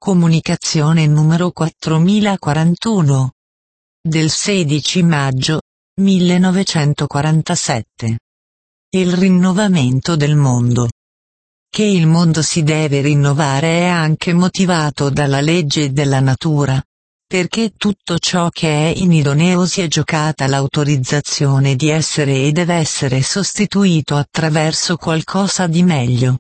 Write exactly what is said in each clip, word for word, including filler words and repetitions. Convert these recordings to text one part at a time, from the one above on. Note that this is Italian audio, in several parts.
Comunicazione numero quattromilaquarantuno. Del sedici maggio millenovecentoquarantasette. Il rinnovamento del mondo. Che il mondo si deve rinnovare è anche motivato dalla legge della natura, perché tutto ciò che è inidoneo si è giocata l'autorizzazione di essere e deve essere sostituito attraverso qualcosa di meglio.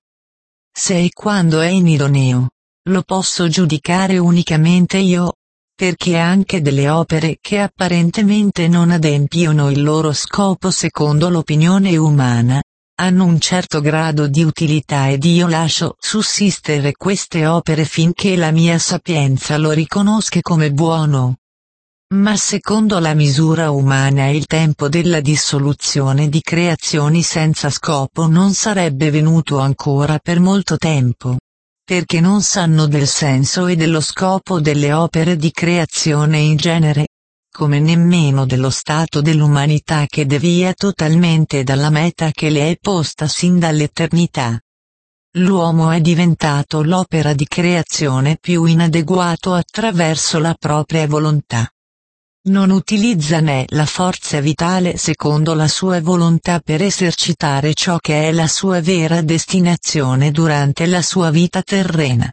Se e quando è inidoneo, lo posso giudicare unicamente io, perché anche delle opere che apparentemente non adempiono il loro scopo secondo l'opinione umana, hanno un certo grado di utilità ed io lascio sussistere queste opere finché la mia sapienza lo riconosca come buono. Ma secondo la misura umana il tempo della dissoluzione di creazioni senza scopo non sarebbe venuto ancora per molto tempo, perché non sanno del senso e dello scopo delle opere di creazione in genere, come nemmeno dello stato dell'umanità che devia totalmente dalla meta che le è posta sin dall'eternità. L'uomo è diventato l'opera di creazione più inadeguato attraverso la propria volontà. Non utilizza né la forza vitale secondo la sua volontà per esercitare ciò che è la sua vera destinazione durante la sua vita terrena.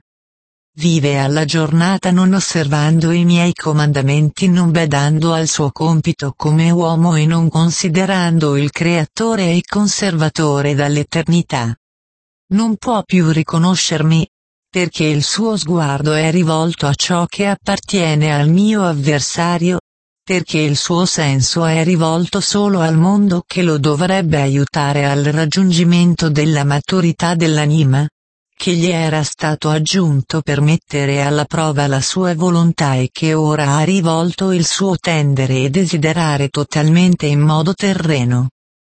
Vive alla giornata non osservando i miei comandamenti, non badando al suo compito come uomo e non considerando il creatore e conservatore dall'eternità. Non può più riconoscermi, perché il suo sguardo è rivolto a ciò che appartiene al mio avversario, perché il suo senso è rivolto solo al mondo che lo dovrebbe aiutare al raggiungimento della maturità dell'anima, che gli era stato aggiunto per mettere alla prova la sua volontà e che ora ha rivolto il suo tendere e desiderare totalmente in modo terreno.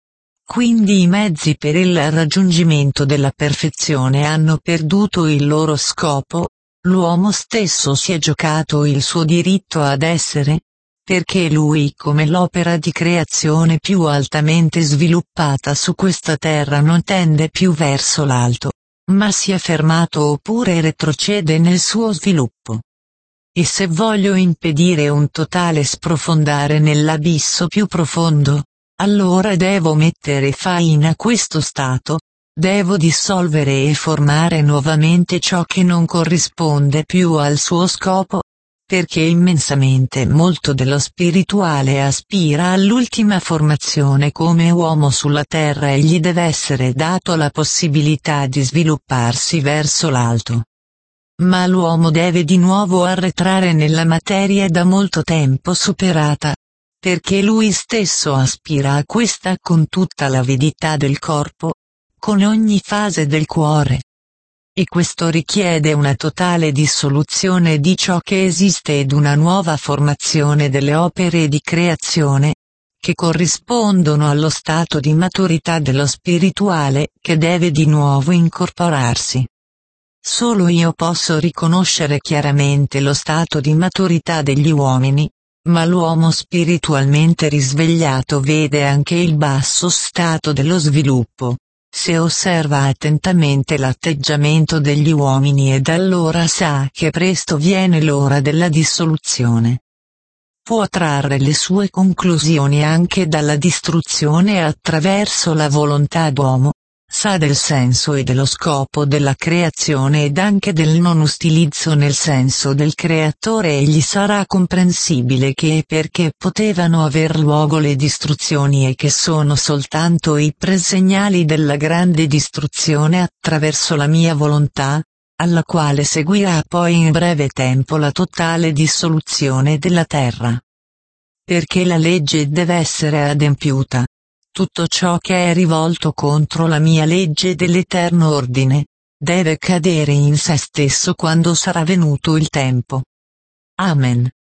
Quindi i mezzi per il raggiungimento della perfezione hanno perduto il loro scopo, l'uomo stesso si è giocato il suo diritto ad essere, perché lui come l'opera di creazione più altamente sviluppata su questa terra non tende più verso l'alto, ma si è fermato oppure retrocede nel suo sviluppo. E se voglio impedire un totale sprofondare nell'abisso più profondo, allora devo mettere fine a questo stato, devo dissolvere e formare nuovamente ciò che non corrisponde più al suo scopo, perché immensamente molto dello spirituale aspira all'ultima formazione come uomo sulla terra e gli deve essere dato la possibilità di svilupparsi verso l'alto. Ma l'uomo deve di nuovo arretrare nella materia da molto tempo superata, perché lui stesso aspira a questa con tutta l'avidità del corpo, con ogni fase del cuore. E questo richiede una totale dissoluzione di ciò che esiste ed una nuova formazione delle opere di creazione, che corrispondono allo stato di maturità dello spirituale che deve di nuovo incorporarsi. Solo io posso riconoscere chiaramente lo stato di maturità degli uomini, ma l'uomo spiritualmente risvegliato vede anche il basso stato dello sviluppo. Se osserva attentamente l'atteggiamento degli uomini ed allora sa che presto viene l'ora della dissoluzione. Può trarre le sue conclusioni anche dalla distruzione attraverso la volontà d'uomo, sa del senso e dello scopo della creazione ed anche del non utilizzo nel senso del creatore e gli sarà comprensibile che e perché potevano aver luogo le distruzioni e che sono soltanto i presegnali della grande distruzione attraverso la mia volontà, alla quale seguirà poi in breve tempo la totale dissoluzione della terra. Perché la legge deve essere adempiuta. Tutto ciò che è rivolto contro la mia legge dell'eterno ordine, deve cadere in se stesso quando sarà venuto il tempo. Amen.